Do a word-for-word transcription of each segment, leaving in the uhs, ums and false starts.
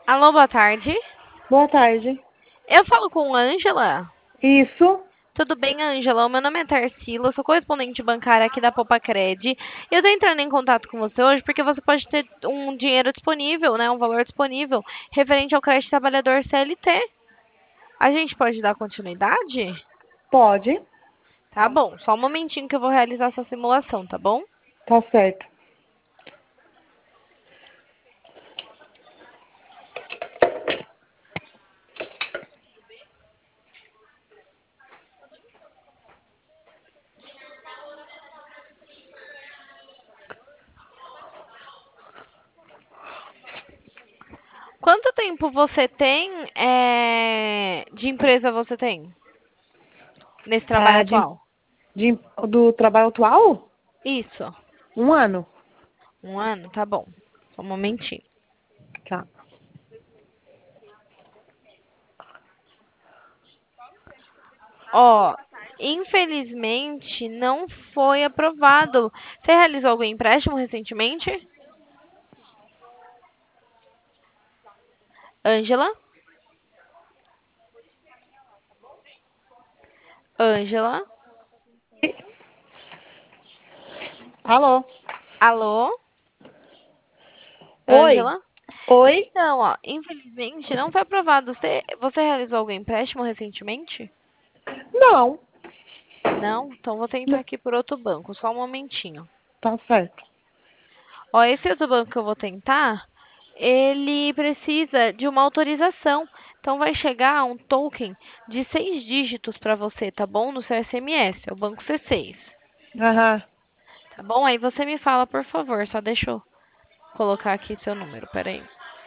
Alô, boa tarde. Boa tarde. Eu falo com Ângela. Isso? Tudo bem, Ângela? O meu nome é Tarsila, eu sou correspondente bancária aqui da Popacred. E eu estou entrando em contato com você hoje porque você pode ter um dinheiro disponível, né? Um valor disponível referente ao crédito trabalhador C L T. A gente pode dar continuidade? Pode. Tá bom, só um momentinho que eu vou realizar essa simulação, tá bom? Tá certo. Quanto tempo você tem é, de empresa você tem nesse trabalho Ah, de, atual? de, do trabalho atual? Isso, Um ano. um ano, tá bom. Só um momentinho. Tá. Ó, infelizmente não foi aprovado. Você realizou algum empréstimo recentemente? Ângela? Ângela? Alô? Alô? Oi? Ângela? Oi? Então, ó, infelizmente não foi aprovado. Você, você realizou algum empréstimo recentemente? Não. Não? Então vou tentar Não. aqui por outro banco, só um momentinho. Tá certo. Ó, esse outro banco que eu vou tentar, ele precisa de uma autorização. Então vai chegar um token de seis dígitos para você, tá bom? No seu S M S, é o banco C seis. Aham. Tá bom? Aí você me fala, por favor. Só deixa eu colocar aqui seu número, peraí.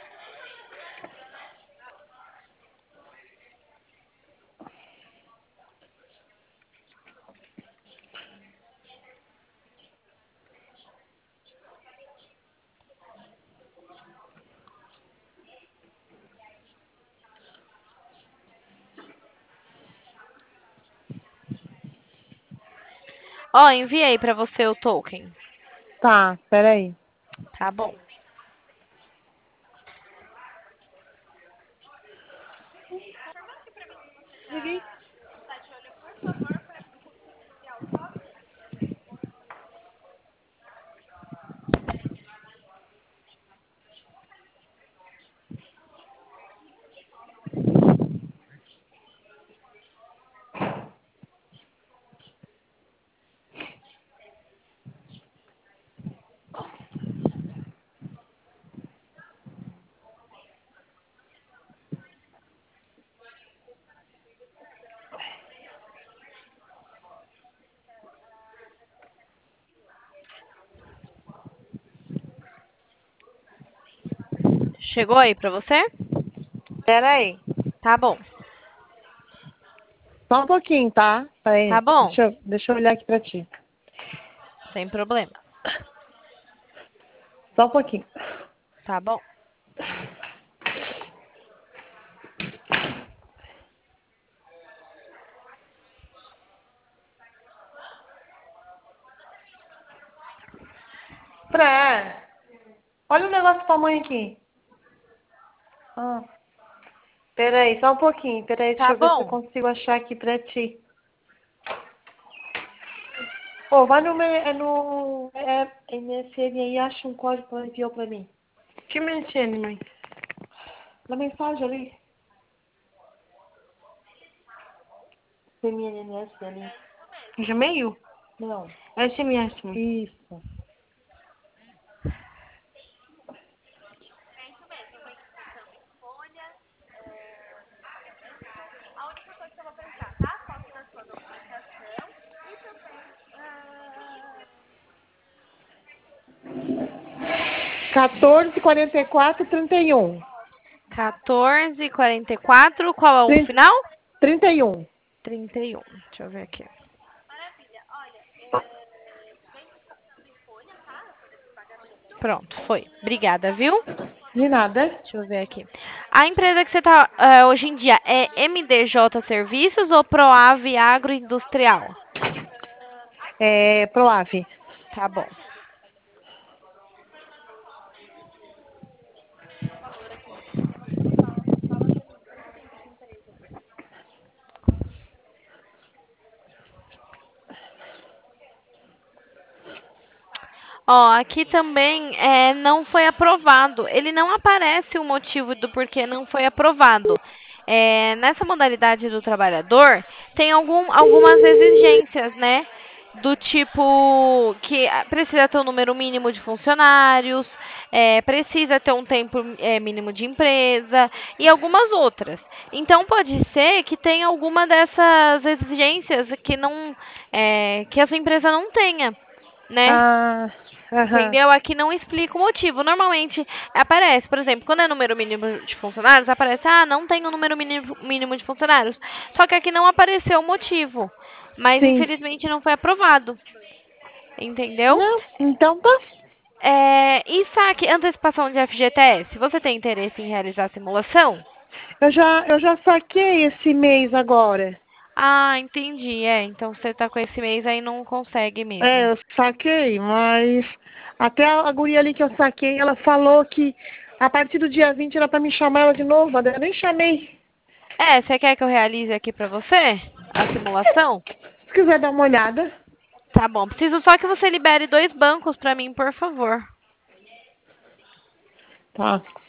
Ó, enviei pra você o token. Tá, peraí. Tá bom. Liguei. Chegou aí pra você? Peraí. Tá bom. Só um pouquinho, tá? Tá Peraí. bom. Deixa eu, deixa eu olhar aqui pra ti. Sem problema. Só um pouquinho. Tá bom. Pré. Olha o negócio pra mãe aqui. Ah. Peraí, só um pouquinho. Peraí, deixa Tá eu ver se eu bom. consigo achar aqui pra ti. Ô, vai no, me- é no é, M S N aí e acha um código pra enviar pra mim. Que M S N, mãe? Na mensagem ali. C M N S ali. Gmail? Não. S M S, mãe. Isso. quatorze, quarenta e quatro, trinta e um. quatorze e quarenta e quatro. Qual é o Trin- final? trinta e um. trinta e um. Deixa eu ver aqui. Pronto, foi. Obrigada, viu? De nada. Deixa eu ver aqui. A empresa que você está hoje em dia é M D J Serviços ou Proave Agroindustrial? É, Proave. Tá bom. Ó, aqui também é, não foi aprovado. Ele não aparece o motivo do porquê não foi aprovado. É, nessa modalidade do trabalhador, tem algum, algumas exigências, né? Do tipo que ah, precisa ter um número mínimo de funcionários, é, precisa ter um tempo é, mínimo de empresa e algumas outras. Então pode ser que tenha alguma dessas exigências que não, é, que a sua empresa não tenha, né? Ah, aham. Entendeu? Aqui não explica o motivo. Normalmente aparece, por exemplo, quando é número mínimo de funcionários, aparece, ah, não tem o número mínimo, mínimo de funcionários. Só que aqui não apareceu o motivo. Mas Sim. infelizmente não foi aprovado. Entendeu? Não, então tá. É, e saque, antecipação de F G T S, você tem interesse em realizar a simulação? Eu já, eu já saquei esse mês agora. Ah, entendi. É, então você tá com esse mês aí não consegue É, mesmo. eu saquei, mas até a guria ali que eu saquei, ela falou que a partir do dia vinte era pra me chamar ela de novo, mas eu nem chamei. É, você quer que eu realize aqui pra você a simulação? Se quiser dar uma olhada. Tá bom, preciso só que você libere dois bancos pra mim, por favor. Tá.